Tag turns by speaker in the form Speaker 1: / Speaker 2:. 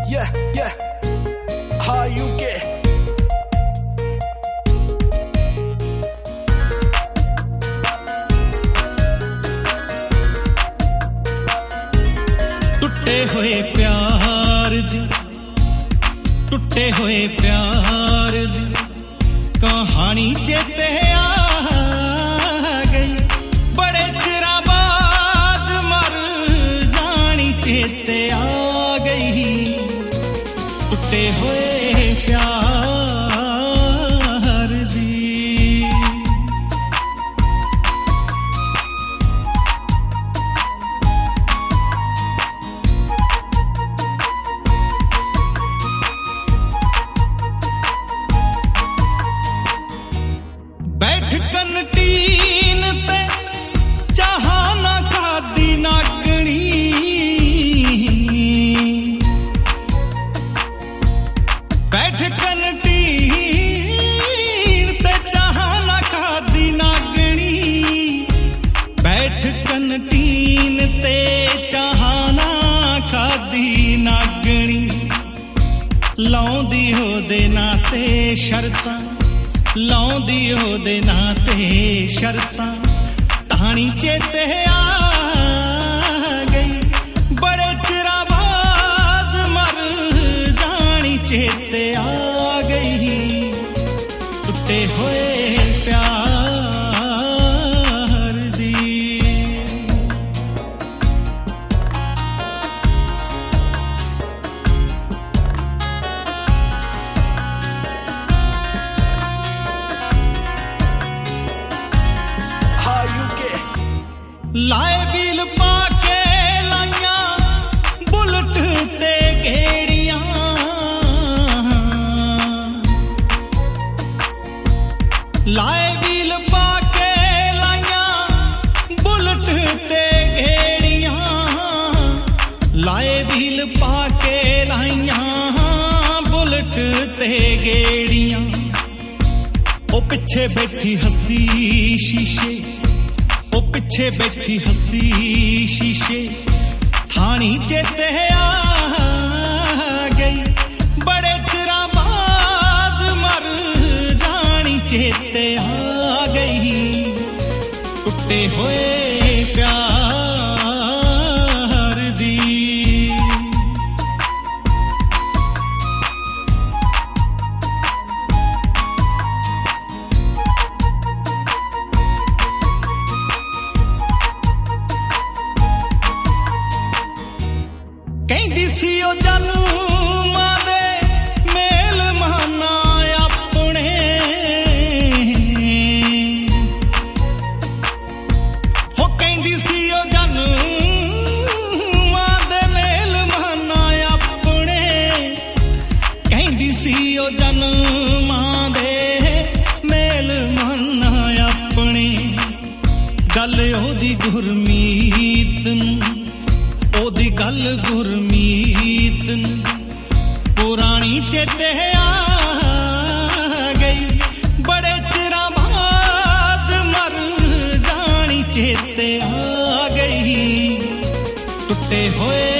Speaker 1: Yeah, how you get?
Speaker 2: टुटे हुए प्यार दी, टुटे हुए प्यार दी कहानी चेते आ गई, बड़े चिरा बाद मर जानी चेते आ गई। टुटे हुए प्यार दी बैठ कंटीन ते चाह ना खादी नागणी, बैठ कंटीन ते चाह ना खादी नागणी, बैठ कंटीन ते चाह ना खादी नागणी। लाउंदी ओदे नाते शर्तां, लाउंदी ओदे नाते शर्तां, कहानी चेते आ गई, बड़े चिरा बाद मर जानी चेते आ गई। टुटे हुए प्यार दी लाए बिल पाके लाइया बुलट ते गेड़ियां, लाए बिल पाके लाइया बुलट ते गेड़ियां, लाए बिल पाके लाइया बुलट ते गेड़ियां। ओ पिछे बैठी हसी शीशे, ओ पिछे बैठी हसी शीशे, थानी चेते आ गई, बड़े चिरा बाद मर जानी चेते आ गई। टुटे हुए प्यार दी ਕਹਿੰਦੀ ਸੀ ਉਹ ਜਨਮਾਂ ਦੇ ਮੇਲ ਮਹਾਨਾ ਆਪਣੇ, ਹੋ ਕਹਿੰਦੀ ਸੀ ਉਹ ਜਨਮਾਂ ਦੇ ਮੇਲ ਮਹਾਨਾ ਆਪਣੇ, ਕਹਿੰਦੀ ਸੀ ਉਹ ਜਨਮਾਂ ਦੇ ਮੇਲ ਮਹਾਨਾ ਆਪਣੇ। ਗੱਲ ਉਹਦੀ ਗੁਰਮੀਤ ਨੂੰ, ओदी गल गुरमीत पुरानी चेते आ गई, बड़े चिरा बाद मर जानी चेते आ गई। टुटे हुए